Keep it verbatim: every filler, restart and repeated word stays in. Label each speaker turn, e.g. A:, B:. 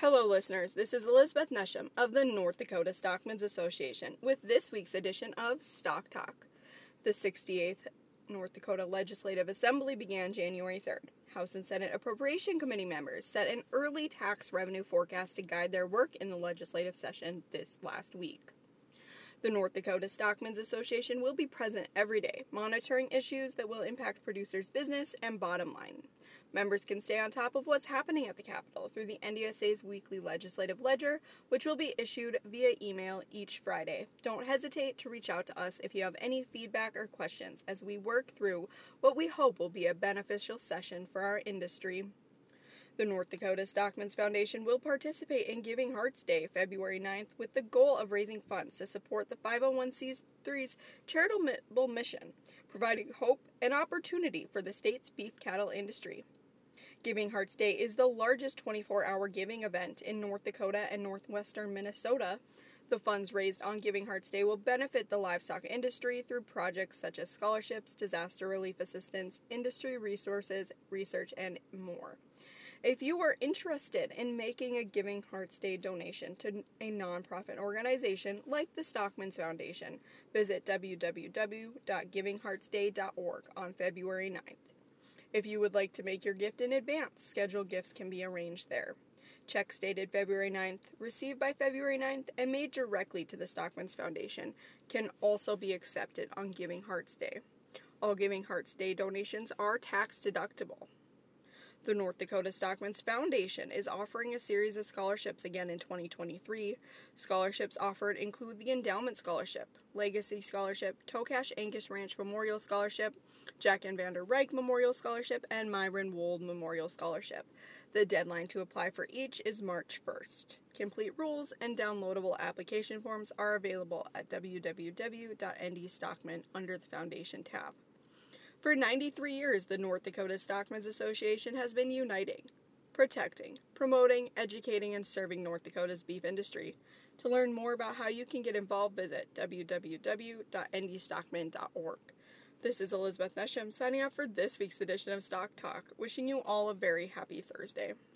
A: Hello, listeners. This is Elizabeth Nesham of the North Dakota Stockmen's Association with this week's edition of Stock Talk. The sixty-eighth North Dakota Legislative Assembly began January third. House and Senate Appropriation Committee members set an early tax revenue forecast to guide their work in the legislative session this last week. The North Dakota Stockmen's Association will be present every day, monitoring issues that will impact producers' business and bottom line. Members can stay on top of what's happening at the Capitol through the N D S A's weekly legislative ledger, which will be issued via email each Friday. Don't hesitate to reach out to us if you have any feedback or questions as we work through what we hope will be a beneficial session for our industry. The North Dakota Stockmen's Foundation will participate in Giving Hearts Day, February ninth, with the goal of raising funds to support the five oh one c three's charitable mission, providing hope and opportunity for the state's beef cattle industry. Giving Hearts Day is the largest twenty-four hour giving event in North Dakota and northwestern Minnesota. The funds raised on Giving Hearts Day will benefit the livestock industry through projects such as scholarships, disaster relief assistance, industry resources, research, and more. If you are interested in making a Giving Hearts Day donation to a nonprofit organization like the Stockmen's Foundation, visit w w w dot giving hearts day dot org on February ninth. If you would like to make your gift in advance, scheduled gifts can be arranged there. Checks dated February ninth, received by February ninth, and made directly to the Stockmen's Foundation can also be accepted on Giving Hearts Day. All Giving Hearts Day donations are tax deductible. The North Dakota Stockmen's Foundation is offering a series of scholarships again in twenty twenty-three. Scholarships offered include the Endowment Scholarship, Legacy Scholarship, Tokash Angus Ranch Memorial Scholarship, Jack and Vander Reich Memorial Scholarship, and Myron Wold Memorial Scholarship. The deadline to apply for each is March first. Complete rules and downloadable application forms are available at w w w dot n d stockman under the Foundation tab. For ninety-three years, the North Dakota Stockmen's Association has been uniting, protecting, promoting, educating, and serving North Dakota's beef industry. To learn more about how you can get involved, visit w w w dot n d stockman dot org. This is Elizabeth Nesham signing off for this week's edition of Stock Talk, wishing you all a very happy Thursday.